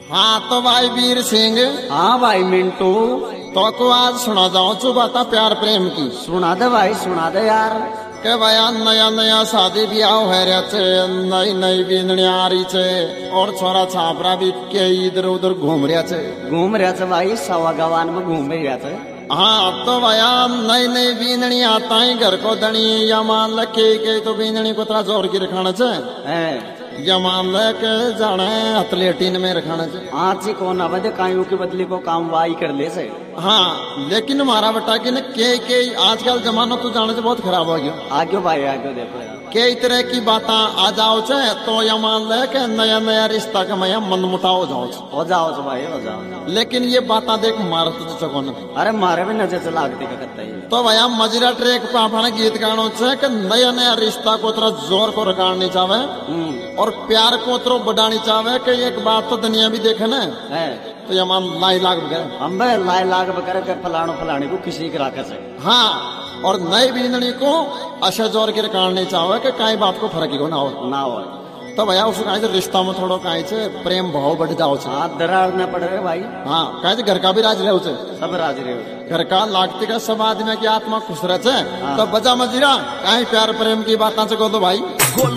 हाँ तो भाई वीर सिंह। हाँ भाई मिंटू। तो को आज सुना जाऊं चु बाता प्यार प्रेम की। सुना दे भाई, सुना दे यार। के भैया नया नया शादी ब्याह हो रहा छे, नई नई बींदनी आ रही छे और छोरा छापरा भी के इधर उधर घूम रहा छे भाई, सवा गवान में घूम रहा छे। हाँ तो भैया नई नई बींदनी आता ही घर को दनी या मान लके तो बींदनी को तरह जोर की रखाना छे या मान के जाने अथलेटिन में रखाना छे। आज ही कौन अब कायू के बदले को काम वाई कर ले से। हाँ लेकिन हमारा बेटा की न के आजकल जमाना तो जाने से बहुत खराब हो गया। आगे भाई आगे देखो कई तरह की बात आ जाओ छे तो या मान ले के नया नया रिश्ता का मैं मन मुटाव हो जाओ भाई हो जाओ। लेकिन ये बात देख मार तो चको न। अरे मारे भी नजर चला करता है। तो भैया मजरा ट्रैक पे अपना गीत गानो छे कि नया नया रिश्ता को तरह जोर को रखानी चाहे और प्यार को तरह बढ़ानी चाहे कि एक बात तो दुनिया भी देखे न तो ये मान लाई लाग वगैरह हम लाई लाग वगैरह के फलाने को किसी करा कर से। हाँ और नई बींदनी को अशा जोर के रखानी चाहे कि कई बात को फर्क ही ना हो। तो भैया उस कहीं से रिश्ता में थोड़ा कहीं से प्रेम भाव बढ़ जाओ छे। हाँ दरार न पड़ रहे भाई। हाँ कहीं से घर का भी राज रहे सब राज रहे घर का लागते का सब आदमी की आत्मा खुश रहे। हाँ। तो बजा मजीरा कहीं प्यार प्रेम की बात चको तो भाई।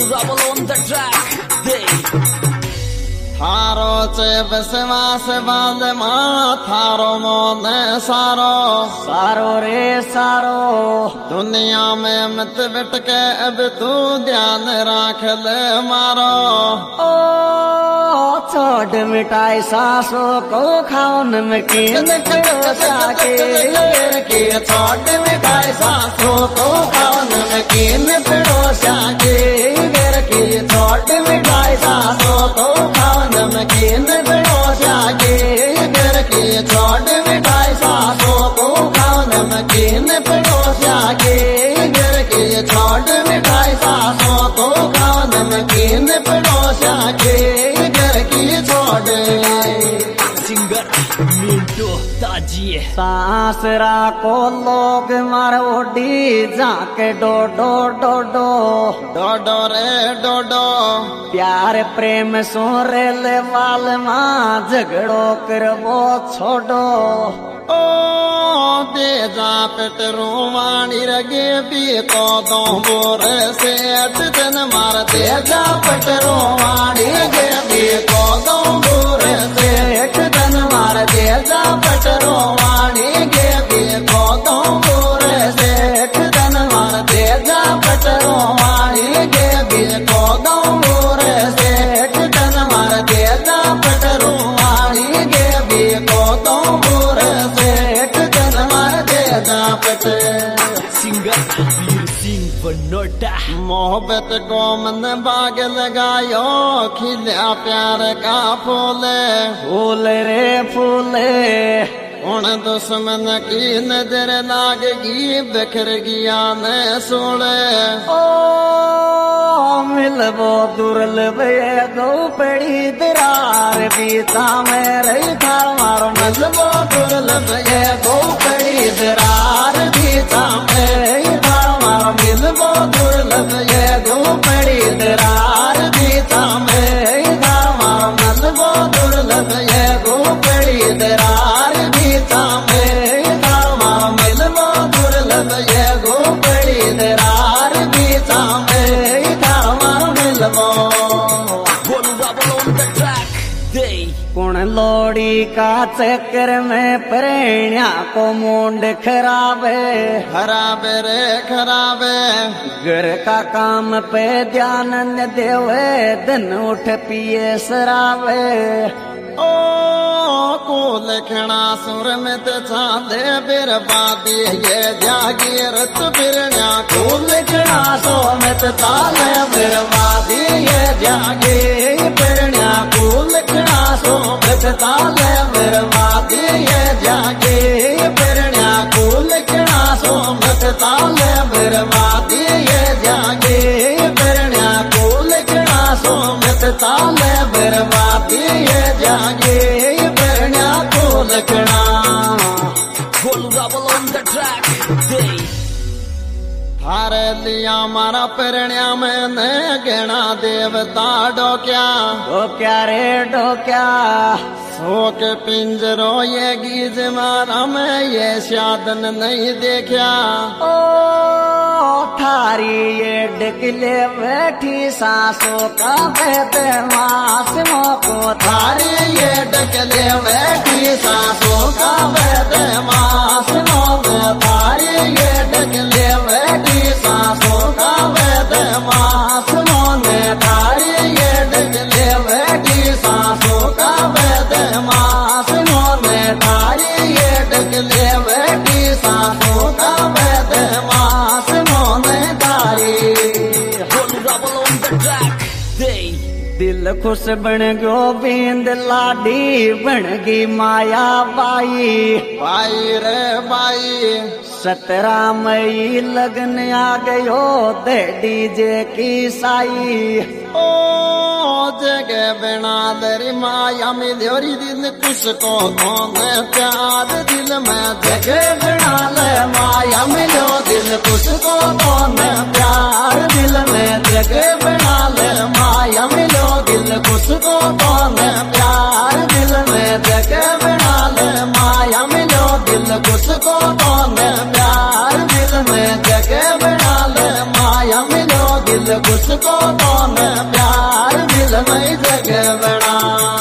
थारो चे बसवास बाल माँ थारो मोन सारो रे सारो दुनिया में मत बिट के अब तू ध्यान राख ले मारो। ओ छोड़ मिटाई सासों को खाओ नमकीन पड़ोसा के छोड़ मिटाई सासों को खाओ नमकीन पड़ोसा के छोड़ मिटाई सासों को खाओ नमकीन पड़ोसा के घर की छोड़ मिठाई सासों को खाओ नमकीन पड़ोसा के घर की छोड़ मिठाई सासों को खाओ नमकीन पड़ोसा के घर की छोड़। सिंगर मिंटू ताजी सासरा को लोग मारोडी जाके डो डो डो डो डोडो रे डोडो प्यार प्रेम सो रेले वाल माँ झगड़ो कर वो छोड़ो। ओ दे जा पेटरू वाणी रगे भी को दो बोर से अटन मार दे जा पेटरू वाणी रगे भी को दो बोर से अटन मार दे जा पेटरू वाणी गे भी को दो बोर से अटन मार दे जा पेटरू वाणी गे भी को दो बोर से अटन मार दे जा पेटरू वाणी गे भी को दो बोर से सिंगर वीर सिंह बनोटा मोहब्बत को मन बाग लगायो खिला प्यार का फूल रे फूले उन दुश्मन की नजर लागगी बिखर गया न सोले। ओ मिलबो दुर्लभ गो पड़ी दरार बीता में रही था मारो मिलबो दुर्लभ गो पड़ी दरार बीता में रही था मारो मिलबो दुर्लभ गो पड़ी दरार बीता में रही था मारो मिलबो दुर्लभ गो पड़ी दरार बीता में रही था मारो मिलबो दुर्लभ गो पड़ी दरार बीता में रही था मारो मिलबो। कुण लोड़ी का चक्कर में प्रेण्या को मुंड खराबे रे खराबे घर का काम पे ध्यान न देवे दिन उठ पिए शराबे। ओ को लिखना सुर में छा दे बर्बादी ये जागीरत बिरण्या को लिखना सो में ताले बर्बादी ये जागे बिरण्या को लिखना सो में ताले बर्बादी ये जागे बिरण्या को लिखना सो में ताले बर्बादी ये जागे बिरण्या को लिखना सो में ताले बर्बादी ये जागे बिरण्या को लिखना। on the track day हर थारे लिया मारा परण्या में न गणा देवता डोक्या रे डोक्या शोक पिंजरो ये गीज मारा में ये साधन नहीं देखा। ओ थारी ये डकले बैठी सांसों का बदमाश मोको थारी ये डकले बैठी सांसों का बदमाश मोको थारी ये डकले बैठी सांसों का बदमाश मोने थारी ये डकले बैठी सांसों का बदमाश मोने थारी ये डकले बैठी सांसों का बदमाश मोने थारी। दिल खुश बन गयो बिंद लाडी बन गई माया बाई बाई रे बाई 17 मई लगन आ गयो दे डीजे की साई। ओ जगह बिना दरी माया मिलोरी दिल कुछ को कौन प्यार दिल में जगह बिना ले माया मिलो दिल कुछ को कौन प्यार दिल में जगह बिना ले माया मिलो दिल कुछ को कौन प्यार दिल में जगह बिना ले माया मिलो दिल कुछ को कौन प्यार दिल में जगह बिना ले माया मिलो दिल कुछ को कौन प्यार दिल में जगह बना।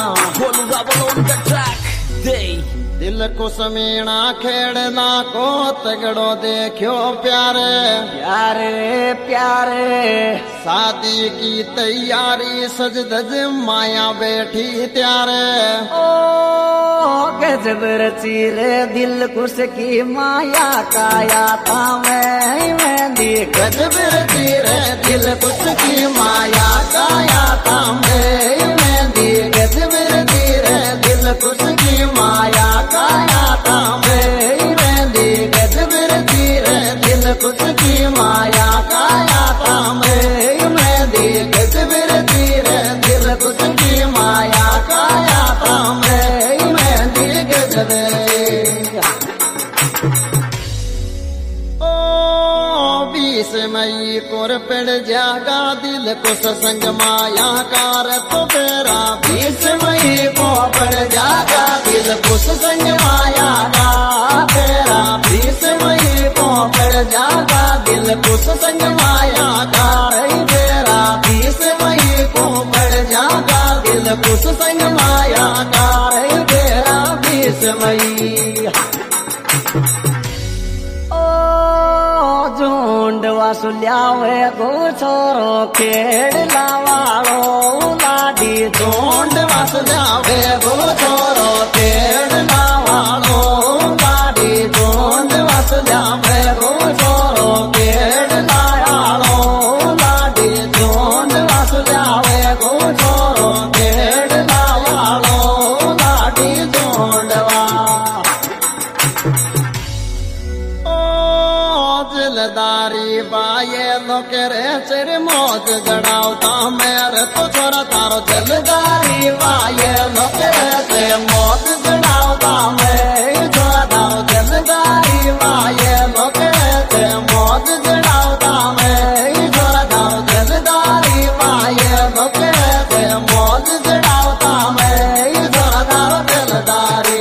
दिल को समीना खेड़ना को तगड़ो देखो प्यारे प्यारे प्यारे शादी की तैयारी सज धज माया बैठी त्यारे। ओ गजब रची रे दिल कुछ की माया काया था मैं मेहंदी गजब रची रे दिल कुछ की माया काया था मैं मेहंदी गजब रची रे दिल कुछ की माया काया था मैं मेहंदी गजब रची रे दिल कुछ की माया काया था मैं मेहंदी गजब रची रे दिल कुछ की माया काया था मैं मेहंदी गजब। ओ 20 मई को पड़ जागा दिल को सत्संग माया कार तो तेरा 20 मई को पड़ जागा दिल को सत्संग माया का तेरा 20 मई को पड़ जागा दिल को सत्संग माया का तेरा 20 मई को पड़ जागा दिल को सत्संग माया का तेरा 20 मई। झुंड वसुल्यावे गो छोरो खेड़ लावाड़ो लाडी झुंड वसुल्यावे गो छोरो खेड़ लावाड़ो लाडी झुंड वसुल्यावे गो छोरो खेड़ लावाड़ो लाडी झुंड वसुल्यावे गो छोरो खेड़ लावाड़ो लाडी झुंडवा। दिलदारी बाये लोकेरे चर मौज जड़ावता मेरे तो छोरा तारो दिलदारी बाये लोकेरे से मौज जड़ावता मैं छोरा तारो दिलदारी बाये लोकेरे से मौज जड़ावता मैं छोरा तारो दिलदारी बाये लोकेरे से मौज जड़ावता मैं छोरा तारो दिलदारी।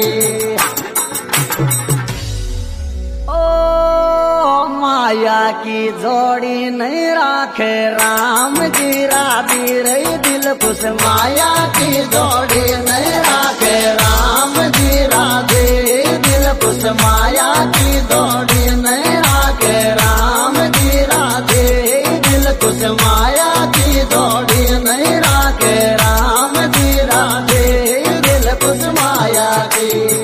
माया की जोड़ी नहीं राखे राम जी राधी रही दिल खुश माया की जोड़ी नहीं राखे राम जी राधे दिल खुश माया की जोड़ी नहीं राखे राम जी राधे दिल खुश माया की जोड़ी नहीं राखे राम जी राधे दिल खुश माया की।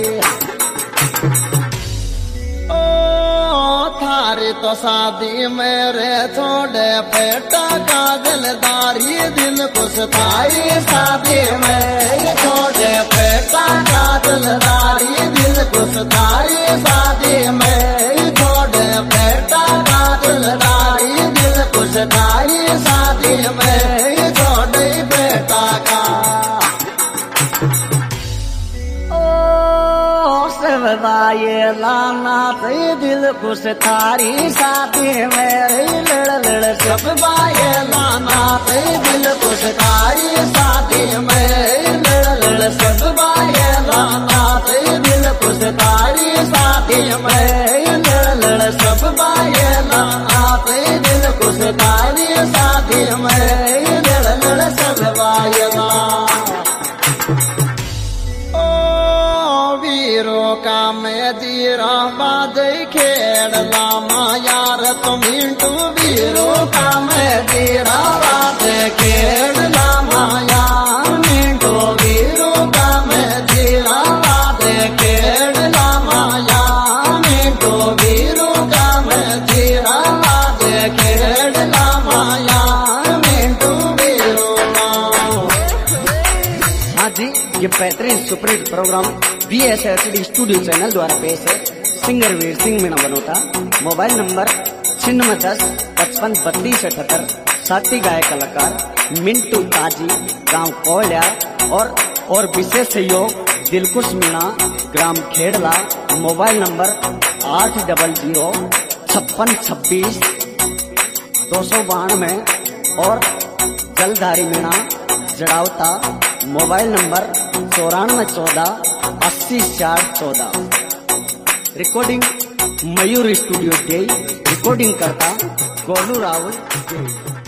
थारी तो शादी मेरे छोड़े पेटा का दिलदारी दिल कुछ थारी शादी में छोड़े पेटा का दिलदारी दिल कुछ थारी शादी में छोड़े पेटा का दिलदारी दिल कुछ थारी शादी में छोड़े बेटा का। सब बाये लाना थे दिल खुश थारी शादी मेरे लड़ लड़ सब बाये लाना थे दिल खुश थारी शादी में लड़ लड़ सब बाये लाना थे दिल खुश थारी शादी में लड़ लड़ सब बाये लाना थे दिल खुश थारी शादी में लड़ लड़ सब बाये वीरो का मैं जीरा बाद खेड़ला यार तुम मिंटू वीरो का मैं जीरा बाद खेड़ला यार मिंटू वीरो का मैं जीरा बाद खेड़ला यार मिंटू वीरो का मैं जीरा बाद खेड़ला यार मिंटू वीरो का। हाँ जी, ये बेहतरीन सुपरहिट प्रोग्राम VSHD स्टूडियो चैनल द्वारा पेश है। Singer Veer Singh Meena Banota. Mobile number 9610553278। साथी गायक कलाकार मिंटू ताजी, गांव कोहलिया और विशेष सहयोग दिलकुश मीणा, ग्राम खेड़ला। मोबाइल नंबर 80056262292 और Jaldhari Meena Jadawata. Mobile number 94148014। Recording Mayur studio Jai. Recording करता गोलू राहुल जय।